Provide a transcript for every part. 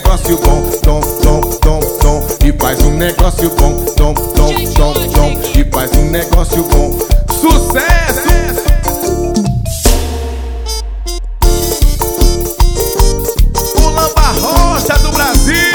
negócio bom, tom, tom, tom, tom. E faz um negócio bom, tom, tom, tom, tom. E faz um negócio bom. Sucesso! O Lamba Rocha do Brasil.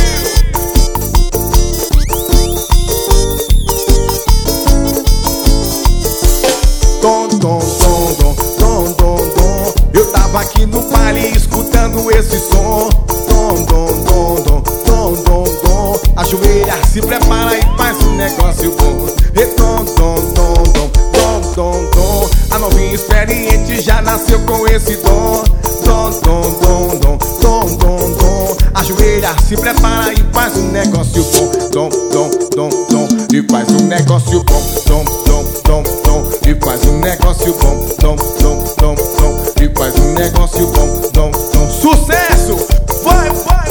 Tom, tom, tom, tom, tom, tom, tom. Eu tava aqui no baile escutando esse som. Tom, tom, tom, tom, tom, tom, tom. Ajoelha, se prepara e faz um negócio bom. E tom, tom, tom, tom, tom, tom, tom. A novinha experiente já nasceu com esse dom. Tom, tom, tom, tom, tom, tom, tom. Ajoelha, se prepara e faz um negócio bom. Tom, tom, tom, tom. E faz um negócio bom. Tom, tom, tom, tom. E faz um negócio bom. Tom, tom, tom, tom. E faz um negócio bom. Tom, tom. Sucesso! Vai, vai, vai!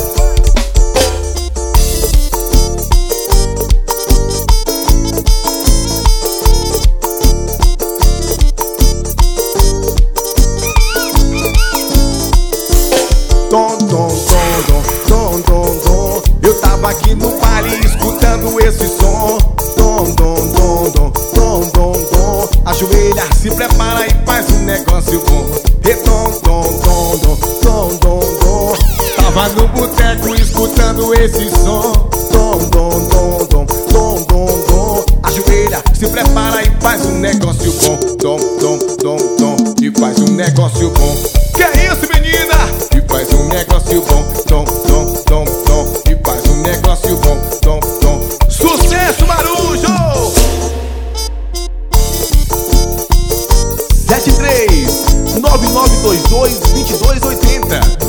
Tom, tom, tom, tom, tom, tom, tom. Eu tava aqui no baile escutando esse som. Tom, tom, tom, tom, tom, tom, tom. Ajoelha, se prepara e faz um negócio bom. E tom, tom, tom, tom, tom, tom, tom. Tava no boteco escutando esse som. Tom, tom, tom, tom, tom, tom, tom. Ajoelha, se prepara e faz um negócio bom. Tom, tom, tom, tom. E faz um negócio bom. Que é isso, menina? E faz um negócio bom. Tom, tom, tom, tom. E faz um negócio bom. Tom, tom. Sucesso, Marujo! 73-9922-2280